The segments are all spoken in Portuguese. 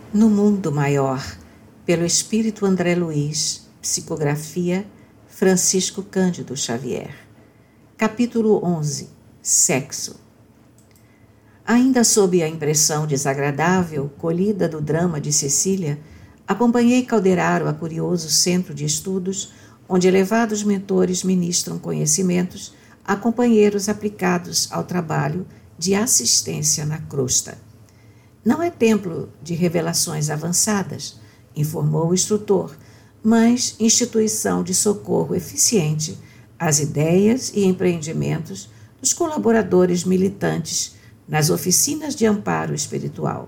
No Mundo Maior, pelo Espírito André Luiz, psicografia Francisco Cândido Xavier. Capítulo 11. Sexo. Ainda sob a impressão desagradável colhida do drama de Cecília, acompanhei Calderaro a curioso centro de estudos, onde elevados mentores ministram conhecimentos a companheiros aplicados ao trabalho de assistência na crosta. Não é templo de revelações avançadas, informou o instrutor, mas instituição de socorro eficiente às ideias e empreendimentos dos colaboradores militantes nas oficinas de amparo espiritual.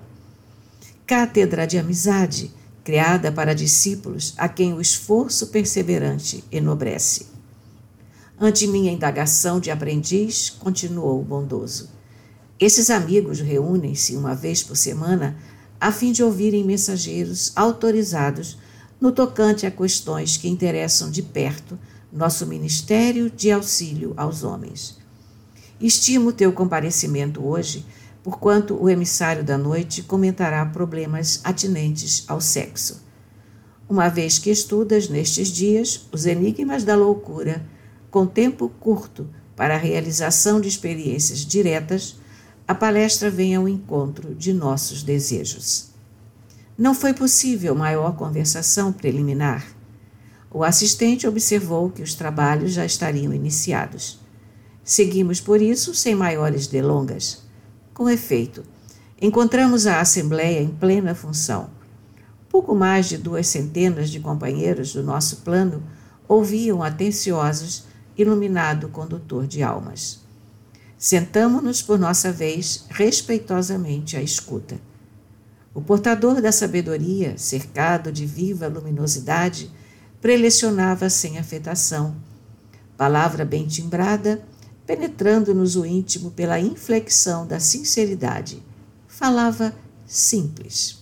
Cátedra de amizade, criada para discípulos a quem o esforço perseverante enobrece. Ante minha indagação de aprendiz, continuou o bondoso. Esses amigos reúnem-se uma vez por semana a fim de ouvirem mensageiros autorizados no tocante a questões que interessam de perto nosso ministério de auxílio aos homens. Estimo teu comparecimento hoje, porquanto o emissário da noite comentará problemas atinentes ao sexo. Uma vez que estudas nestes dias os enigmas da loucura, com tempo curto para a realização de experiências diretas, a palestra vem ao encontro de nossos desejos. Não foi possível maior conversação preliminar. O assistente observou que os trabalhos já estariam iniciados. Seguimos, por isso, sem maiores delongas. Com efeito, encontramos a Assembleia em plena função. Pouco mais de 200 de companheiros do nosso plano ouviam atenciosos, iluminado condutor de almas. Sentamo-nos por nossa vez, respeitosamente à escuta. O portador da sabedoria, cercado de viva luminosidade, prelecionava sem afetação. Palavra bem timbrada, penetrando-nos o íntimo pela inflexão da sinceridade. Falava simples.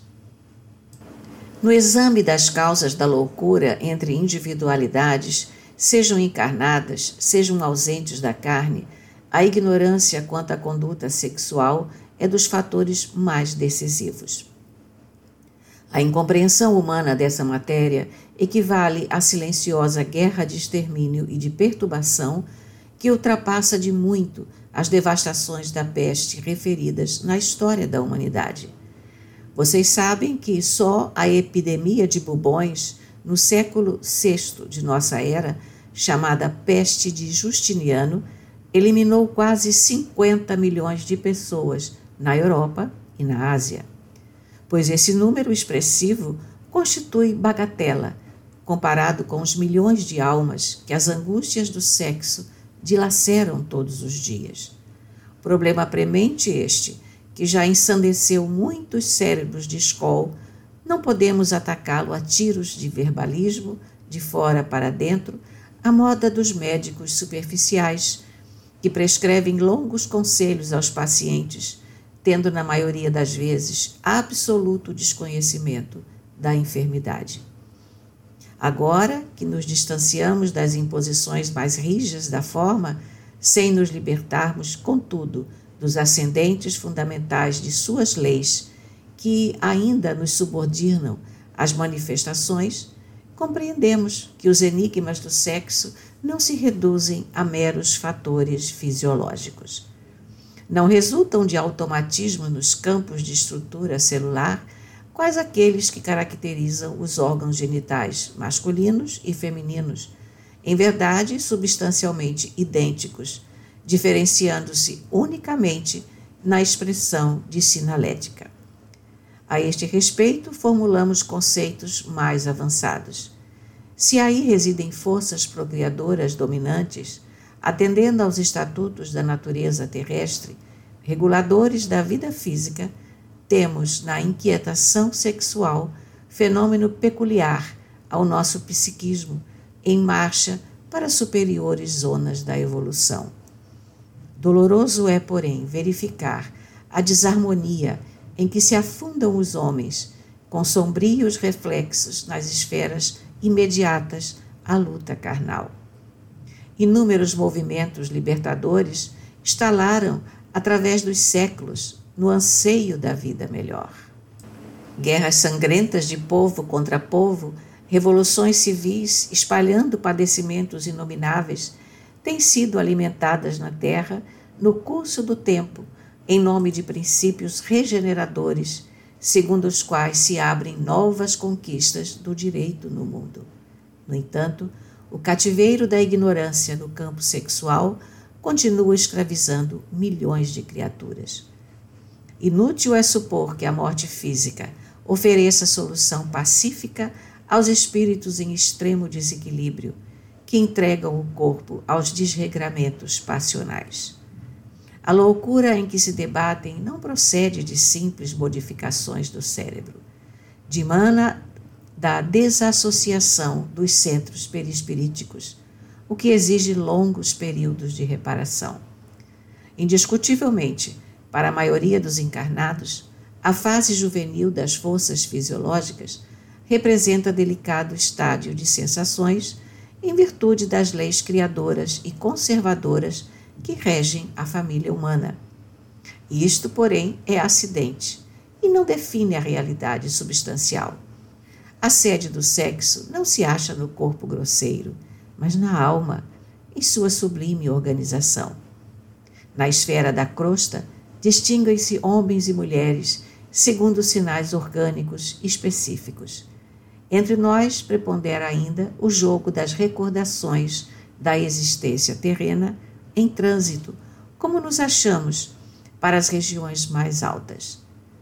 No exame das causas da loucura entre individualidades, sejam encarnadas, sejam ausentes da carne, a ignorância quanto à conduta sexual é dos fatores mais decisivos. A incompreensão humana dessa matéria equivale à silenciosa guerra de extermínio e de perturbação que ultrapassa de muito as devastações da peste referidas na história da humanidade. Vocês sabem que só a epidemia de bubões no século VI de nossa era, chamada peste de Justiniano, eliminou quase 50 milhões de pessoas na Europa e na Ásia. Pois esse número expressivo constitui bagatela, comparado com os milhões de almas que as angústias do sexo dilaceram todos os dias. Problema premente este, que já ensandeceu muitos cérebros de escol, não podemos atacá-lo a tiros de verbalismo, de fora para dentro, à moda dos médicos superficiais, que prescrevem longos conselhos aos pacientes, tendo na maioria das vezes absoluto desconhecimento da enfermidade. Agora que nos distanciamos das imposições mais rígidas da forma, sem nos libertarmos, contudo, dos ascendentes fundamentais de suas leis, que ainda nos subordinam às manifestações, compreendemos que os enigmas do sexo não se reduzem a meros fatores fisiológicos. Não resultam de automatismo nos campos de estrutura celular, quais aqueles que caracterizam os órgãos genitais masculinos e femininos, em verdade substancialmente idênticos, diferenciando-se unicamente na expressão de sinalética. A este respeito, formulamos conceitos mais avançados. Se aí residem forças procriadoras dominantes, atendendo aos estatutos da natureza terrestre, reguladores da vida física, temos na inquietação sexual fenômeno peculiar ao nosso psiquismo em marcha para superiores zonas da evolução. Doloroso é, porém, verificar a desarmonia em que se afundam os homens, com sombrios reflexos nas esferas imediatas à luta carnal. Inúmeros movimentos libertadores estalaram através dos séculos no anseio da vida melhor. Guerras sangrentas de povo contra povo, revoluções civis espalhando padecimentos inomináveis, têm sido alimentadas na Terra no curso do tempo, em nome de princípios regeneradores, segundo os quais se abrem novas conquistas do direito no mundo. No entanto, o cativeiro da ignorância no campo sexual continua escravizando milhões de criaturas. Inútil é supor que a morte física ofereça solução pacífica aos espíritos em extremo desequilíbrio, que entregam o corpo aos desregramentos passionais. A loucura em que se debatem não procede de simples modificações do cérebro, dimana da desassociação dos centros perispiríticos, o que exige longos períodos de reparação. Indiscutivelmente, para a maioria dos encarnados, a fase juvenil das forças fisiológicas representa delicado estádio de sensações em virtude das leis criadoras e conservadoras que regem a família humana. Isto, porém, é acidente e não define a realidade substancial. A sede do sexo não se acha no corpo grosseiro, mas na alma, em sua sublime organização. Na esfera da crosta, distinguem-se homens e mulheres segundo sinais orgânicos específicos. Entre nós prepondera ainda o jogo das recordações da existência terrena em trânsito, como nos achamos, para as regiões mais altas.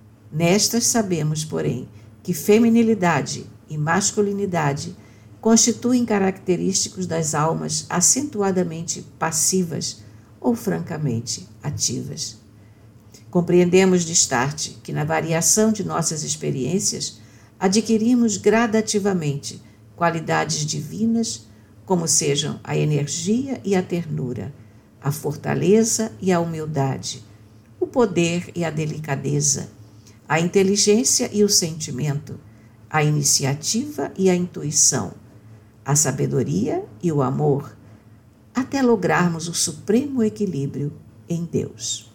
Nestas sabemos, porém, que feminilidade e masculinidade constituem característicos das almas acentuadamente passivas ou francamente ativas. Compreendemos de start que na variação de nossas experiências adquirimos gradativamente qualidades divinas, como sejam a energia e a ternura, a fortaleza e a humildade, o poder e a delicadeza, a inteligência e o sentimento, a iniciativa e a intuição, a sabedoria e o amor, até lograrmos o supremo equilíbrio em Deus.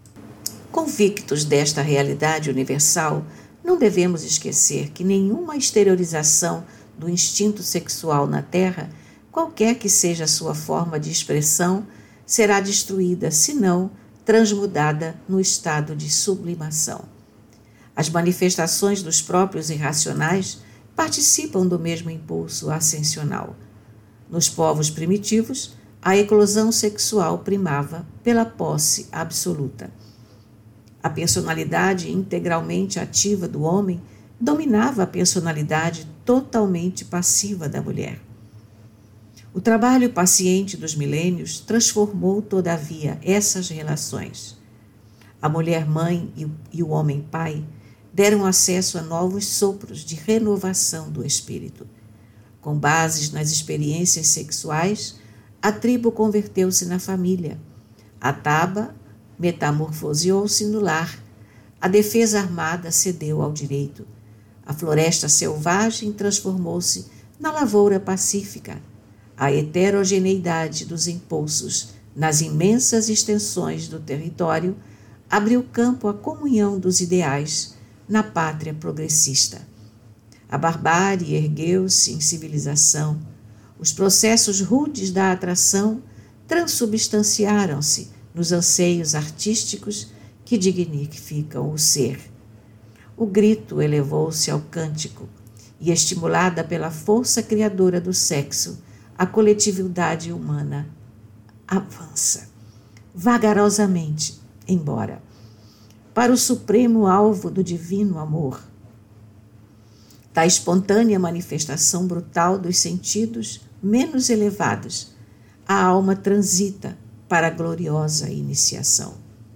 Convictos desta realidade universal, não devemos esquecer que nenhuma exteriorização do instinto sexual na Terra, qualquer que seja a sua forma de expressão, será destruída, senão transmudada no estado de sublimação. As manifestações dos próprios irracionais participam do mesmo impulso ascensional. Nos povos primitivos, a eclosão sexual primava pela posse absoluta. A personalidade integralmente ativa do homem dominava a personalidade totalmente passiva da mulher. O trabalho paciente dos milênios transformou, todavia, essas relações. A mulher-mãe e o homem-pai deram acesso a novos sopros de renovação do espírito. Com bases nas experiências sexuais, a tribo converteu-se na família. A taba metamorfoseou-se no lar. A defesa armada cedeu ao direito. A floresta selvagem transformou-se na lavoura pacífica. A heterogeneidade dos impulsos nas imensas extensões do território abriu campo à comunhão dos ideais na pátria progressista. A barbárie ergueu-se em civilização. Os processos rudes da atração transubstanciaram-se nos anseios artísticos que dignificam o ser. O grito elevou-se ao cântico e, estimulada pela força criadora do sexo, a coletividade humana avança, vagarosamente, embora, para o supremo alvo do divino amor. Da espontânea manifestação brutal dos sentidos menos elevados, a alma transita para a gloriosa iniciação.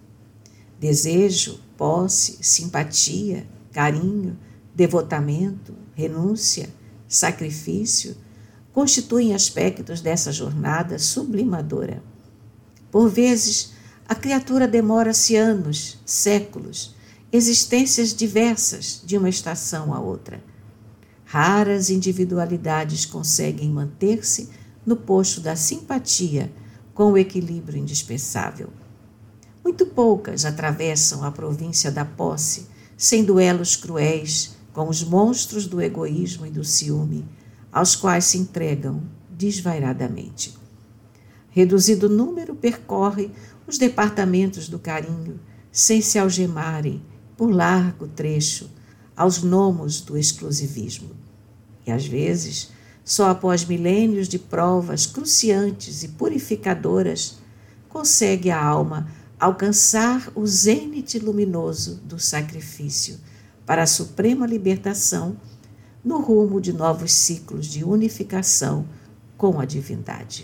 Desejo, posse, simpatia, carinho, devotamento, renúncia, sacrifício constituem aspectos dessa jornada sublimadora. Por vezes, a criatura demora-se anos, séculos, existências diversas de uma estação a outra. Raras individualidades conseguem manter-se no posto da simpatia com o equilíbrio indispensável. Muito poucas atravessam a província da posse sem duelos cruéis com os monstros do egoísmo e do ciúme, aos quais se entregam desvairadamente. Reduzido número, percorre os departamentos do carinho, sem se algemarem, por largo trecho, aos gnomos do exclusivismo. E, às vezes, só após milênios de provas cruciantes e purificadoras, consegue a alma alcançar o zênite luminoso do sacrifício para a suprema libertação no rumo de novos ciclos de unificação com a divindade.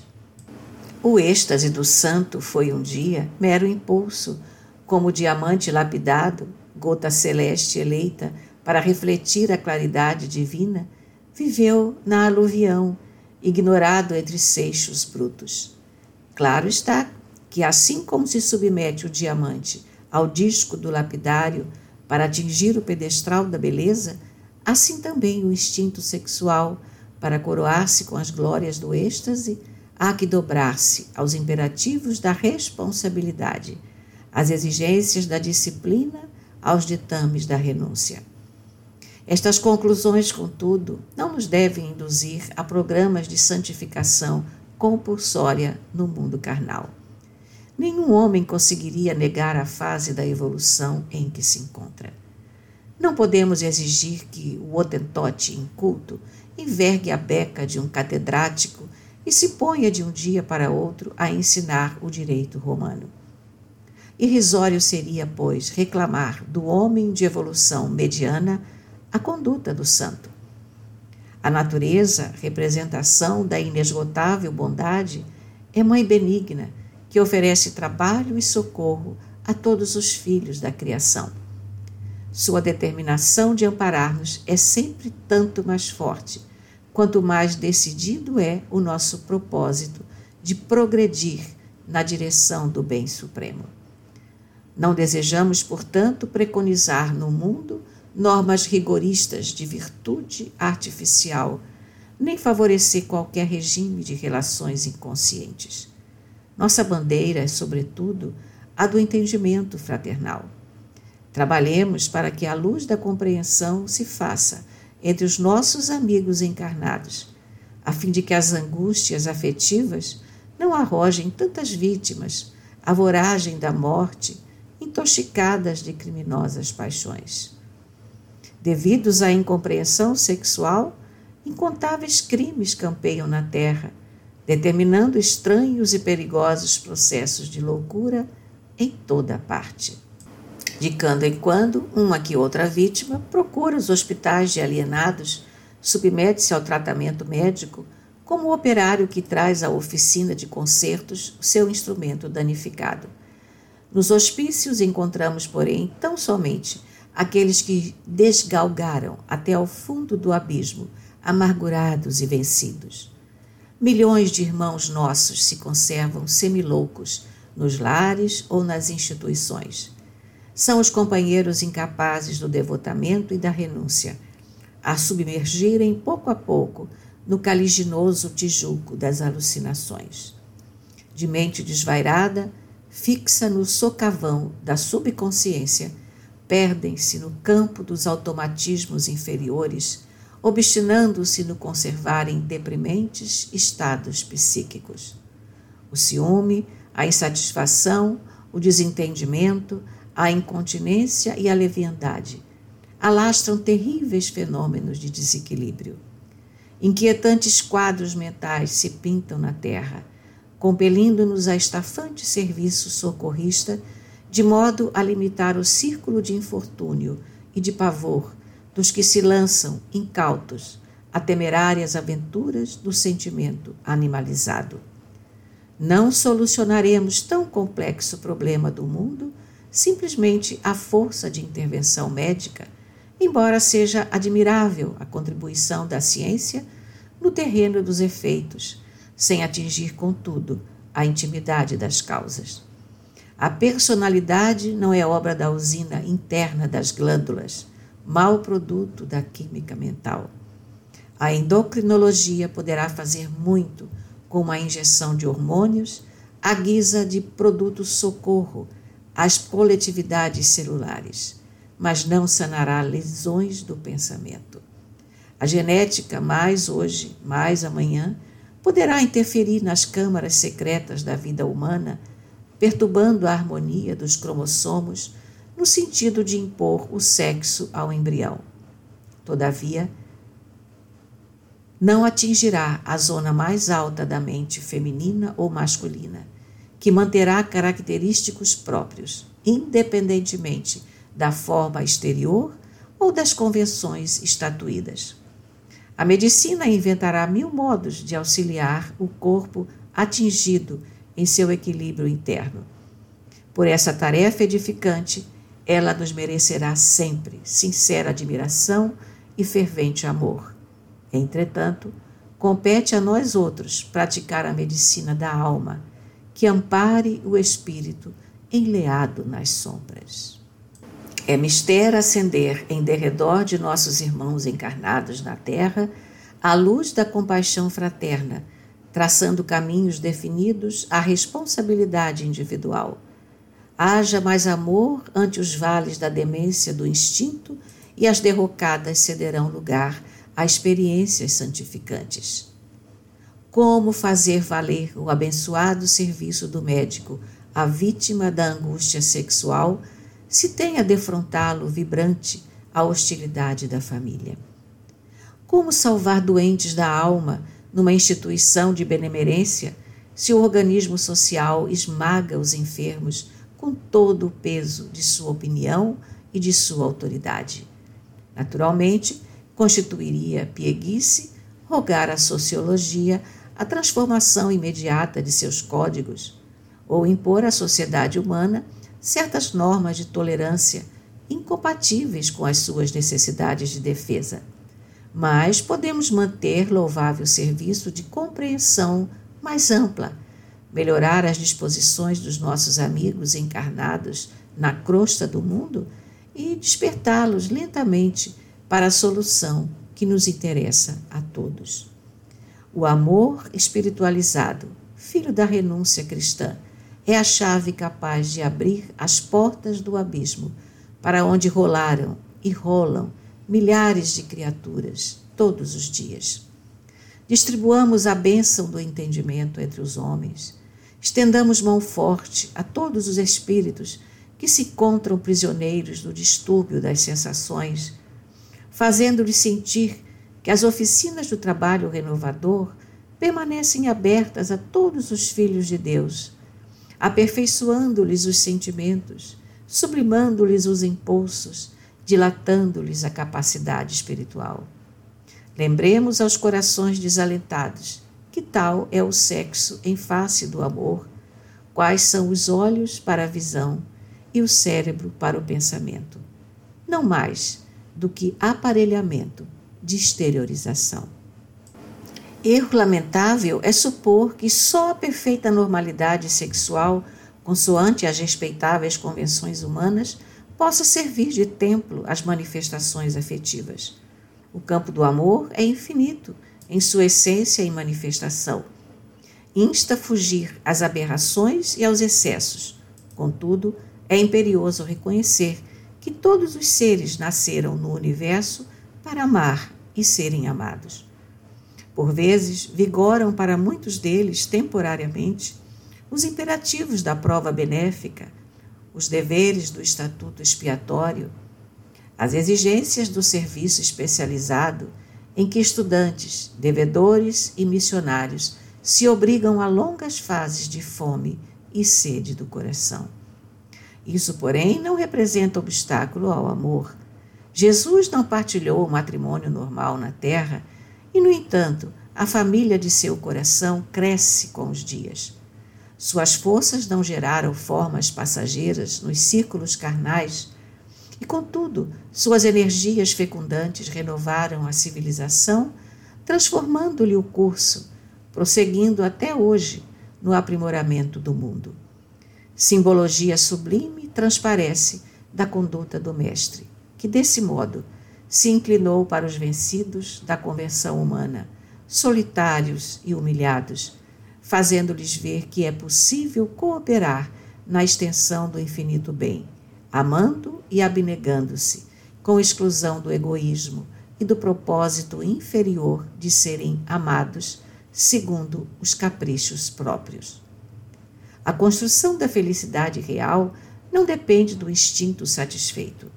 O êxtase do santo foi um dia mero impulso, como diamante lapidado, gota celeste eleita para refletir a claridade divina, viveu na aluvião, ignorado entre seixos brutos. Claro está que, assim como se submete o diamante ao disco do lapidário para atingir o pedestral da beleza, assim também o instinto sexual, para coroar-se com as glórias do êxtase, há que dobrar-se aos imperativos da responsabilidade, às exigências da disciplina, aos ditames da renúncia. Estas conclusões, contudo, não nos devem induzir a programas de santificação compulsória no mundo carnal. Nenhum homem conseguiria negar a fase da evolução em que se encontra. Não podemos exigir que o hotentote inculto envergue a beca de um catedrático e se ponha de um dia para outro a ensinar o direito romano. Irrisório seria, pois, reclamar do homem de evolução mediana a conduta do santo. A natureza, representação da inesgotável bondade, é mãe benigna que oferece trabalho e socorro a todos os filhos da criação. Sua determinação de amparar-nos é sempre tanto mais forte, quanto mais decidido é o nosso propósito de progredir na direção do bem supremo. Não desejamos, portanto, preconizar no mundo normas rigoristas de virtude artificial, nem favorecer qualquer regime de relações inconscientes. Nossa bandeira é, sobretudo, a do entendimento fraternal. Trabalhemos para que a luz da compreensão se faça entre os nossos amigos encarnados, a fim de que as angústias afetivas não arrojem tantas vítimas à voragem da morte, intoxicadas de criminosas paixões. Devidos à incompreensão sexual, incontáveis crimes campeiam na terra, determinando estranhos e perigosos processos de loucura em toda parte. De quando em quando, uma que outra vítima procura os hospitais de alienados, submete-se ao tratamento médico, como o operário que traz à oficina de consertos o seu instrumento danificado. Nos hospícios encontramos, porém, tão somente aqueles que desgalgaram até ao fundo do abismo, amargurados e vencidos. Milhões de irmãos nossos se conservam semiloucos nos lares ou nas instituições. São os companheiros incapazes do devotamento e da renúncia, a submergirem pouco a pouco no caliginoso tijuco das alucinações. De mente desvairada, fixa no socavão da subconsciência, perdem-se no campo dos automatismos inferiores, obstinando-se no conservarem deprimentes estados psíquicos. O ciúme, a insatisfação, o desentendimento, a incontinência e a leviandade alastram terríveis fenômenos de desequilíbrio. Inquietantes quadros mentais se pintam na terra, compelindo-nos a estafante serviço socorrista, de modo a limitar o círculo de infortúnio e de pavor dos que se lançam, incautos, a temerárias aventuras do sentimento animalizado. Não solucionaremos tão complexo problema do mundo simplesmente à força de intervenção médica, embora seja admirável a contribuição da ciência no terreno dos efeitos, sem atingir, contudo, a intimidade das causas. A personalidade não é obra da usina interna das glândulas, mau produto da química mental. A endocrinologia poderá fazer muito com uma injeção de hormônios à guisa de produto socorro às coletividades celulares, mas não sanará lesões do pensamento. A genética, mais hoje, mais amanhã, poderá interferir nas câmaras secretas da vida humana, perturbando a harmonia dos cromossomos no sentido de impor o sexo ao embrião. Todavia, não atingirá a zona mais alta da mente feminina ou masculina, que manterá característicos próprios, independentemente da forma exterior ou das convenções estatuídas. A medicina inventará 1000 modos de auxiliar o corpo atingido em seu equilíbrio interno. Por essa tarefa edificante, ela nos merecerá sempre sincera admiração e fervente amor. Entretanto, compete a nós outros praticar a medicina da alma, que ampare o espírito enleado nas sombras. É mister acender em derredor de nossos irmãos encarnados na terra a luz da compaixão fraterna, traçando caminhos definidos à responsabilidade individual. Haja mais amor ante os vales da demência do instinto e as derrocadas cederão lugar a experiências santificantes. Como fazer valer o abençoado serviço do médico à vítima da angústia sexual, se tem a defrontá-lo vibrante a hostilidade da família? Como salvar doentes da alma numa instituição de benemerência, se o organismo social esmaga os enfermos com todo o peso de sua opinião e de sua autoridade? Naturalmente, constituiria pieguice rogar à sociologia a transformação imediata de seus códigos, ou impor à sociedade humana certas normas de tolerância incompatíveis com as suas necessidades de defesa. Mas podemos manter louvável serviço de compreensão mais ampla, melhorar as disposições dos nossos amigos encarnados na crosta do mundo e despertá-los lentamente para a solução que nos interessa a todos. O amor espiritualizado, filho da renúncia cristã, é a chave capaz de abrir as portas do abismo, para onde rolaram e rolam milhares de criaturas todos os dias. Distribuamos a bênção do entendimento entre os homens. Estendamos mão forte a todos os espíritos que se encontram prisioneiros do distúrbio das sensações, fazendo-lhes sentir que as oficinas do trabalho renovador permanecem abertas a todos os filhos de Deus, aperfeiçoando-lhes os sentimentos, sublimando-lhes os impulsos, dilatando-lhes a capacidade espiritual. Lembremos aos corações desalentados que tal é o sexo em face do amor, quais são os olhos para a visão e o cérebro para o pensamento. Não mais do que aparelhamento de exteriorização. Erro lamentável é supor que só a perfeita normalidade sexual, consoante as respeitáveis convenções humanas, possa servir de templo às manifestações afetivas. O campo do amor é infinito em sua essência e manifestação. Insta a fugir às aberrações e aos excessos. Contudo, é imperioso reconhecer que todos os seres nasceram no universo para amar e serem amados. Por vezes, vigoram para muitos deles, temporariamente, os imperativos da prova benéfica, os deveres do estatuto expiatório, as exigências do serviço especializado em que estudantes, devedores e missionários se obrigam a longas fases de fome e sede do coração. Isso, porém, não representa obstáculo ao amor. Jesus não partilhou o matrimônio normal na terra e, no entanto, a família de seu coração cresce com os dias. Suas forças não geraram formas passageiras nos círculos carnais e, contudo, suas energias fecundantes renovaram a civilização, transformando-lhe o curso, prosseguindo até hoje no aprimoramento do mundo. Simbologia sublime transparece da conduta do Mestre, que, desse modo, se inclinou para os vencidos da convenção humana, solitários e humilhados, fazendo-lhes ver que é possível cooperar na extensão do infinito bem, amando e abnegando-se, com exclusão do egoísmo e do propósito inferior de serem amados segundo os caprichos próprios. A construção da felicidade real não depende do instinto satisfeito.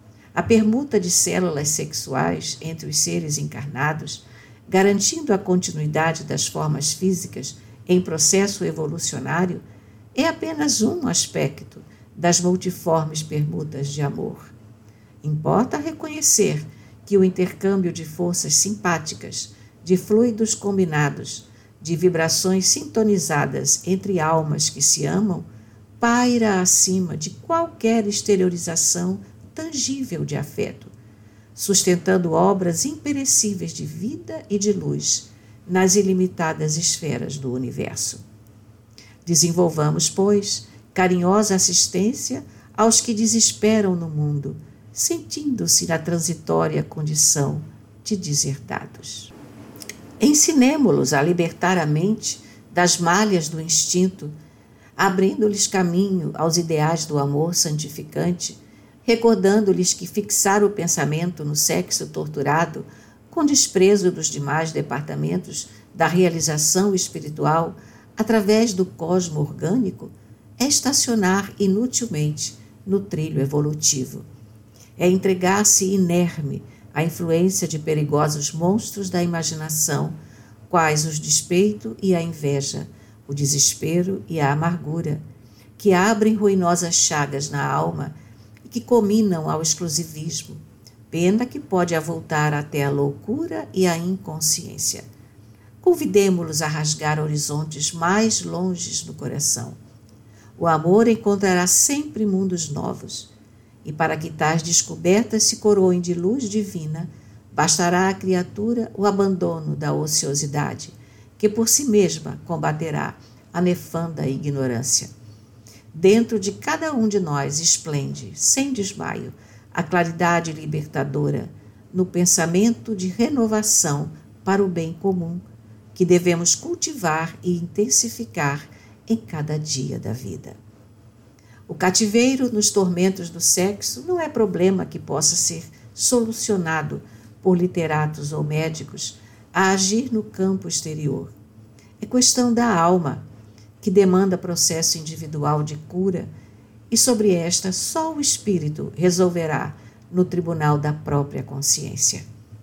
A permuta de células sexuais entre os seres encarnados, garantindo a continuidade das formas físicas em processo evolucionário, é apenas um aspecto das multiformes permutas de amor. Importa reconhecer que o intercâmbio de forças simpáticas, de fluidos combinados, de vibrações sintonizadas entre almas que se amam, paira acima de qualquer exteriorização tangível de afeto, sustentando obras imperecíveis de vida e de luz nas ilimitadas esferas do universo. Desenvolvamos, pois, carinhosa assistência aos que desesperam no mundo, sentindo-se na transitória condição de deserdados. Ensinemo-los a libertar a mente das malhas do instinto, abrindo-lhes caminho aos ideais do amor santificante, recordando-lhes que fixar o pensamento no sexo torturado, com desprezo dos demais departamentos da realização espiritual, através do cosmo orgânico, é estacionar inutilmente no trilho evolutivo. É entregar-se inerme à influência de perigosos monstros da imaginação, quais os despeito e a inveja, o desespero e a amargura, que abrem ruinosas chagas na alma e que cominam ao exclusivismo, pena que pode avultar até a loucura e a inconsciência. Convidemo-los a rasgar horizontes mais longes no coração. O amor encontrará sempre mundos novos, e para que tais descobertas se coroem de luz divina, bastará à criatura o abandono da ociosidade, que por si mesma combaterá a nefanda ignorância. Dentro de cada um de nós esplende, sem desmaio, a claridade libertadora no pensamento de renovação para o bem comum, que devemos cultivar e intensificar em cada dia da vida. O cativeiro nos tormentos do sexo não é problema que possa ser solucionado por literatos ou médicos a agir no campo exterior. É questão da alma, que demanda processo individual de cura, e sobre esta só o espírito resolverá no tribunal da própria consciência.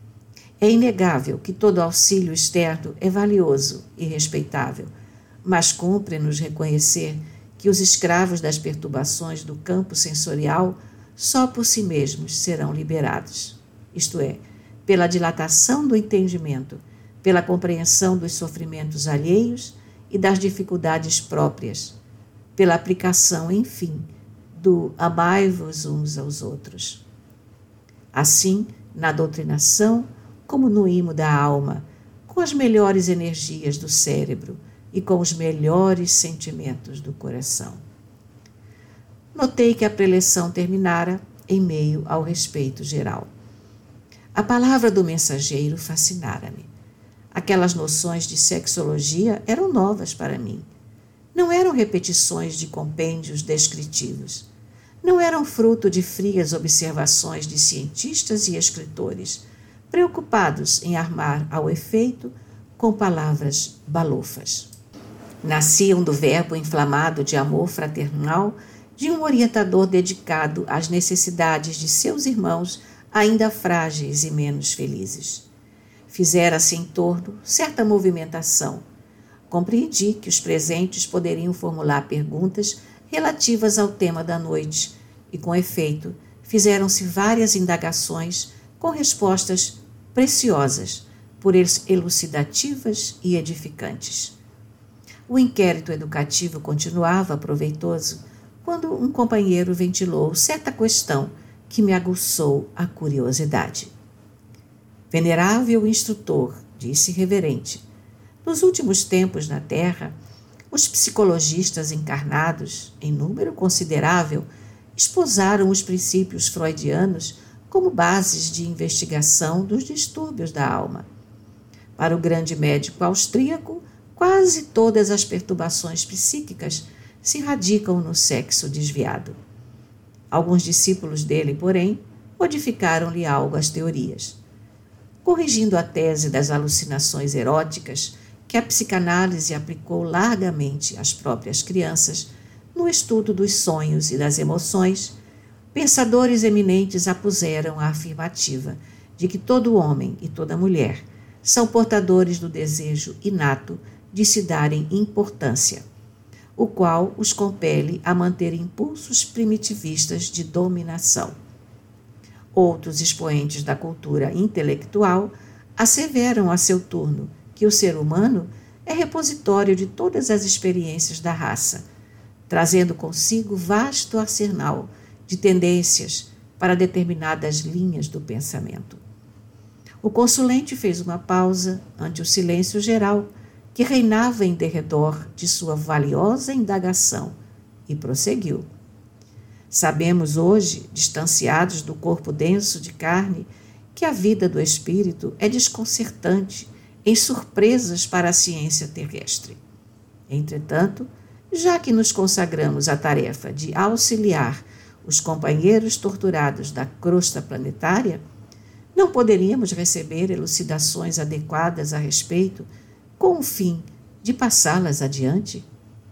É inegável que todo auxílio externo é valioso e respeitável, mas cumpre-nos reconhecer que os escravos das perturbações do campo sensorial só por si mesmos serão liberados, isto é, pela dilatação do entendimento, pela compreensão dos sofrimentos alheios e das dificuldades próprias, pela aplicação, enfim, do amai-vos uns aos outros. Assim, na doutrinação, como no imo da alma, com as melhores energias do cérebro e com os melhores sentimentos do coração. Notei que a preleção terminara em meio ao respeito geral. A palavra do mensageiro fascinara-me. Aquelas noções de sexologia eram novas para mim. Não eram repetições de compêndios descritivos. Não eram fruto de frias observações de cientistas e escritores, preocupados em armar ao efeito com palavras balofas. Nasciam do verbo inflamado de amor fraternal de um orientador dedicado às necessidades de seus irmãos ainda frágeis e menos felizes. Fizera-se em torno certa movimentação. Compreendi que os presentes poderiam formular perguntas relativas ao tema da noite e, com efeito, fizeram-se várias indagações com respostas preciosas, por elucidativas e edificantes. O inquérito educativo continuava proveitoso quando um companheiro ventilou certa questão que me aguçou a curiosidade. Venerável instrutor, disse reverente, nos últimos tempos na Terra, os psicologistas encarnados, em número considerável, esposaram os princípios freudianos como bases de investigação dos distúrbios da alma. Para o grande médico austríaco, quase todas as perturbações psíquicas se radicam no sexo desviado. Alguns discípulos dele, porém, modificaram-lhe algo as teorias. Corrigindo a tese das alucinações eróticas, que a psicanálise aplicou largamente às próprias crianças, no estudo dos sonhos e das emoções, pensadores eminentes apuseram a afirmativa de que todo homem e toda mulher são portadores do desejo inato de se darem importância, o qual os compele a manter impulsos primitivistas de dominação. Outros expoentes da cultura intelectual asseveram a seu turno que o ser humano é repositório de todas as experiências da raça, trazendo consigo vasto arsenal de tendências para determinadas linhas do pensamento. O consulente fez uma pausa ante o silêncio geral que reinava em derredor de sua valiosa indagação e prosseguiu. Sabemos hoje, distanciados do corpo denso de carne, que a vida do espírito é desconcertante em surpresas para a ciência terrestre. Entretanto, já que nos consagramos à tarefa de auxiliar os companheiros torturados da crosta planetária, não poderíamos receber elucidações adequadas a respeito, com o fim de passá-las adiante?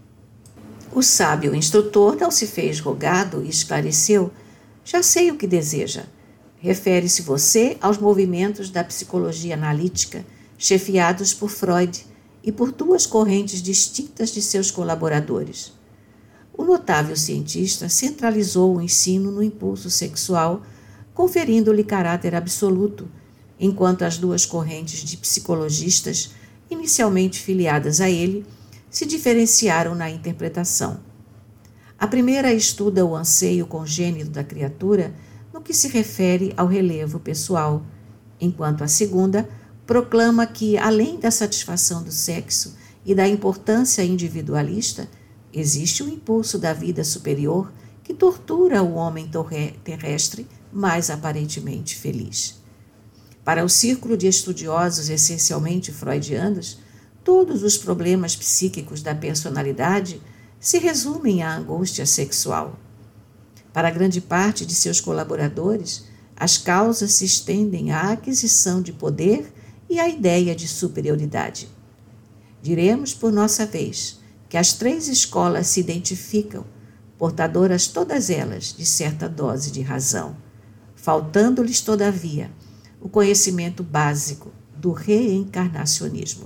O sábio instrutor não se fez rogado e esclareceu: já sei o que deseja. Refere-se você aos movimentos da psicologia analítica, chefiados por Freud e por duas correntes distintas de seus colaboradores. O notável cientista centralizou o ensino no impulso sexual, conferindo-lhe caráter absoluto, enquanto as duas correntes de psicologistas, inicialmente filiadas a ele, se diferenciaram na interpretação. A primeira estuda o anseio congênito da criatura no que se refere ao relevo pessoal, enquanto a segunda proclama que, além da satisfação do sexo e da importância individualista, existe um impulso da vida superior que tortura o homem terrestre mais aparentemente feliz. Para o círculo de estudiosos essencialmente freudianos, todos os problemas psíquicos da personalidade se resumem à angústia sexual. Para grande parte de seus colaboradores, as causas se estendem à aquisição de poder e à ideia de superioridade. Diremos, por nossa vez, que as três escolas se identificam, portadoras todas elas de certa dose de razão, faltando-lhes, todavia, o conhecimento básico do reencarnacionismo.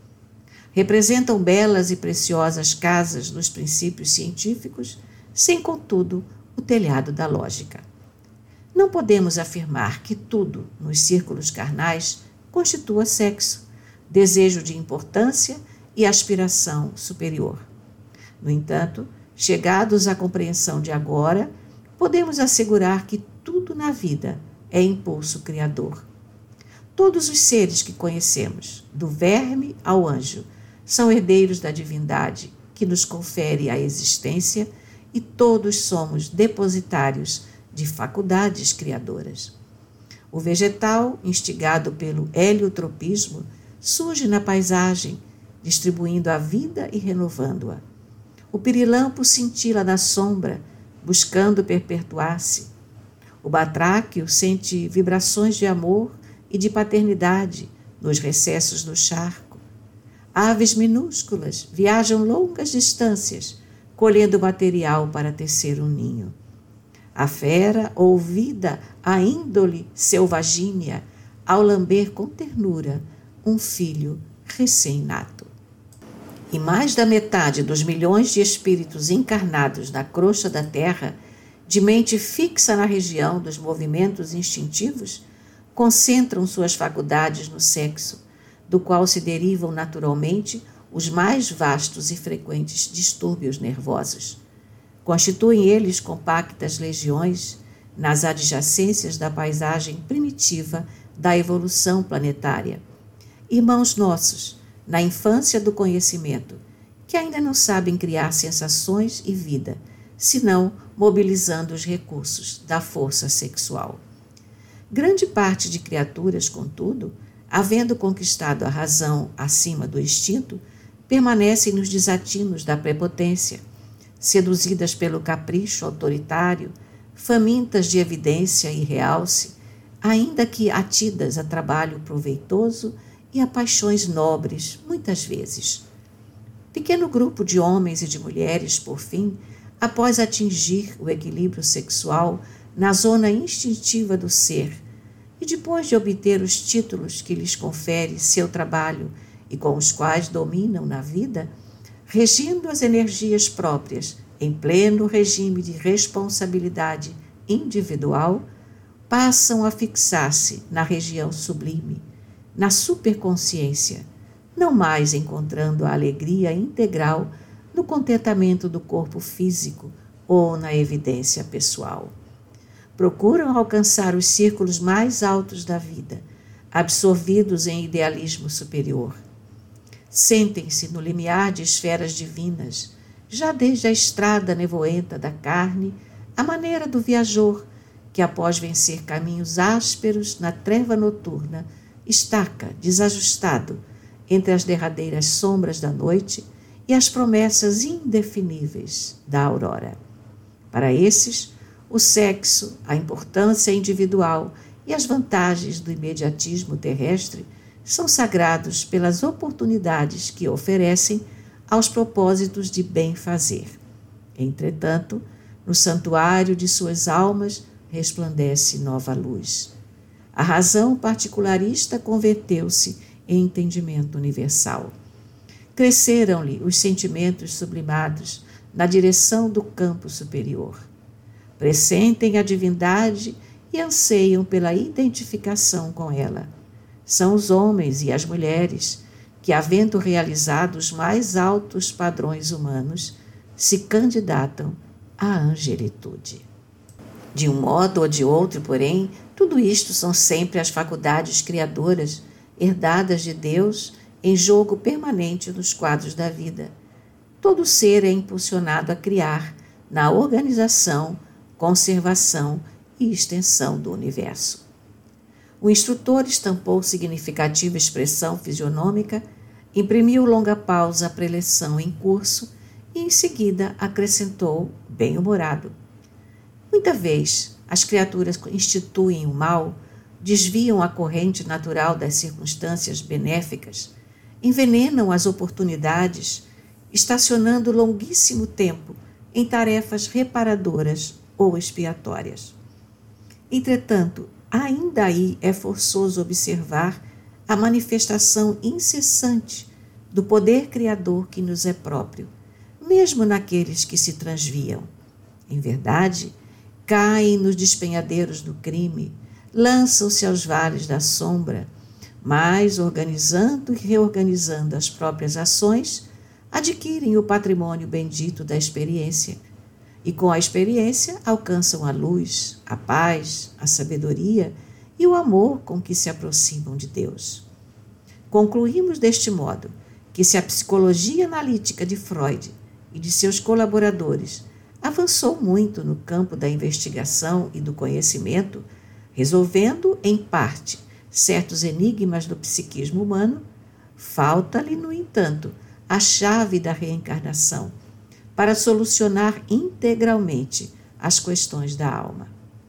Representam belas e preciosas casas dos princípios científicos, sem, contudo, o telhado da lógica. Não podemos afirmar que tudo, nos círculos carnais, constitua sexo, desejo de importância e aspiração superior. No entanto, chegados à compreensão de agora, podemos assegurar que tudo na vida é impulso criador. Todos os seres que conhecemos, do verme ao anjo, são herdeiros da divindade que nos confere a existência e todos somos depositários de faculdades criadoras. O vegetal, instigado pelo heliotropismo, surge na paisagem, distribuindo a vida e renovando-a. O pirilampo cintila na sombra, buscando perpetuar-se. O batráquio sente vibrações de amor e de paternidade nos recessos do charco. Aves minúsculas viajam longas distâncias, colhendo material para tecer um ninho. A fera, ouvida a índole selvagínea, ao lamber com ternura um filho recém-nato. E mais da metade dos milhões de espíritos encarnados na crosta da Terra, de mente fixa na região dos movimentos instintivos, concentram suas faculdades no sexo, do qual se derivam naturalmente os mais vastos e frequentes distúrbios nervosos. Constituem eles compactas legiões nas adjacências da paisagem primitiva da evolução planetária. Irmãos nossos, na infância do conhecimento, que ainda não sabem criar sensações e vida, senão mobilizando os recursos da força sexual. Grande parte de criaturas, contudo, havendo conquistado a razão acima do instinto, permanecem nos desatinos da prepotência, seduzidas pelo capricho autoritário, famintas de evidência e realce, ainda que atidas a trabalho proveitoso e a paixões nobres, muitas vezes. Pequeno grupo de homens e de mulheres, por fim, após atingir o equilíbrio sexual na zona instintiva do ser, e depois de obter os títulos que lhes confere seu trabalho e com os quais dominam na vida, regindo as energias próprias em pleno regime de responsabilidade individual, passam a fixar-se na região sublime, na superconsciência, não mais encontrando a alegria integral no contentamento do corpo físico ou na evidência pessoal. Procuram alcançar os círculos mais altos da vida, absorvidos em idealismo superior. Sentem-se no limiar de esferas divinas, já desde a estrada nevoenta da carne, à maneira do viajor, que após vencer caminhos ásperos na treva noturna, estaca, desajustado, entre as derradeiras sombras da noite e as promessas indefiníveis da aurora. Para esses, o sexo, a importância individual e as vantagens do imediatismo terrestre são sagrados pelas oportunidades que oferecem aos propósitos de bem fazer. Entretanto, no santuário de suas almas resplandece nova luz. A razão particularista converteu-se em entendimento universal. Cresceram-lhe os sentimentos sublimados na direção do campo superior. Pressentem a divindade e anseiam pela identificação com ela. São os homens e as mulheres que, havendo realizado os mais altos padrões humanos, se candidatam à angelitude. De um modo ou de outro, porém, tudo isto são sempre as faculdades criadoras, herdadas de Deus, em jogo permanente nos quadros da vida. Todo ser é impulsionado a criar, na organização, conservação e extensão do universo. O instrutor estampou significativa expressão fisionômica, imprimiu longa pausa à preleção em curso e, em seguida, acrescentou, bem-humorado: muita vez as criaturas instituem o mal, desviam a corrente natural das circunstâncias benéficas, envenenam as oportunidades, estacionando longuíssimo tempo em tarefas reparadoras ou expiatórias. Entretanto, ainda aí é forçoso observar a manifestação incessante do poder criador que nos é próprio, mesmo naqueles que se transviam. Em verdade, caem nos despenhadeiros do crime, lançam-se aos vales da sombra, mas, organizando e reorganizando as próprias ações, adquirem o patrimônio bendito da experiência, e com a experiência alcançam a luz, a paz, a sabedoria e o amor com que se aproximam de Deus. Concluímos deste modo que, se a psicologia analítica de Freud e de seus colaboradores avançou muito no campo da investigação e do conhecimento, resolvendo, em parte, certos enigmas do psiquismo humano, falta-lhe, no entanto, a chave da reencarnação para solucionar integralmente as questões da alma.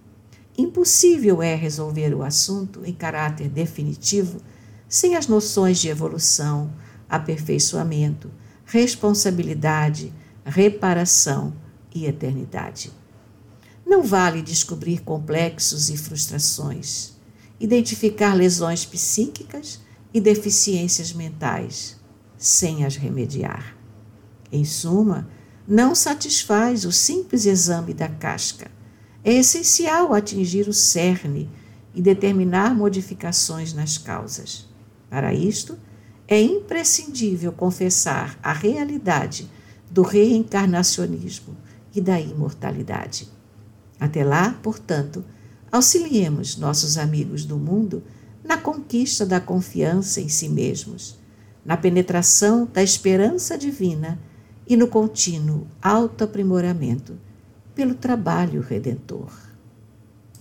Impossível é resolver o assunto em caráter definitivo sem as noções de evolução, aperfeiçoamento, responsabilidade, reparação e eternidade. Não vale descobrir complexos e frustrações, identificar lesões psíquicas e deficiências mentais, sem as remediar. Em suma, não satisfaz o simples exame da casca. É essencial atingir o cerne e determinar modificações nas causas. Para isto, é imprescindível confessar a realidade do reencarnacionismo e da imortalidade. Até lá, portanto, auxiliemos nossos amigos do mundo na conquista da confiança em si mesmos, na penetração da esperança divina e no contínuo autoaprimoramento pelo trabalho redentor.